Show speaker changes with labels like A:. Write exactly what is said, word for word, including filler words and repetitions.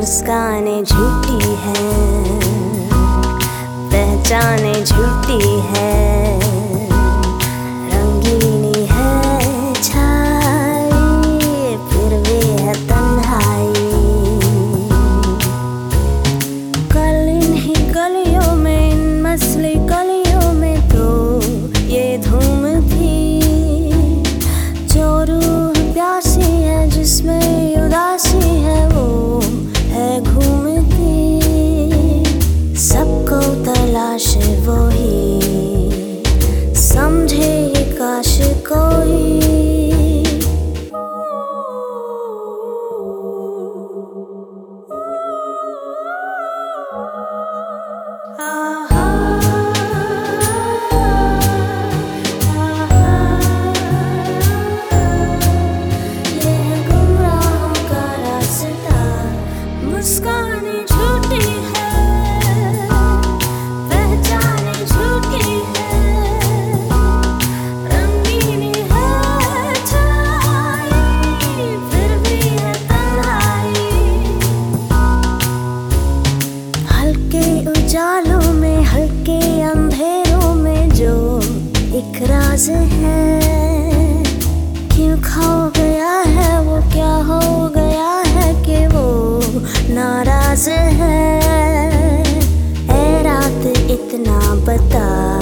A: मुस्कानें झूठी हैं, पहचाने झूठी है, रंगीनी है छाई फिर भी है तन्हाई। कल इन्हीं गलियों में, इन मसली गलियों में तो ये धूम थी, जो रूह प्यासी है जिसमें उदासी है वो है घूमती। सबको तलाश वो ही समझे ये काश कोई। मुस्काने झूठी है, पहचाने झूठी है, रंगीनी है छाई फिर भी है तन्हाई। हल्के उजालों में, हल्के अंधेरों में जो एक राज है, क्यों खो गया है वो, क्या हो गया है कि वो नाराज है। ऐ रात इतना बता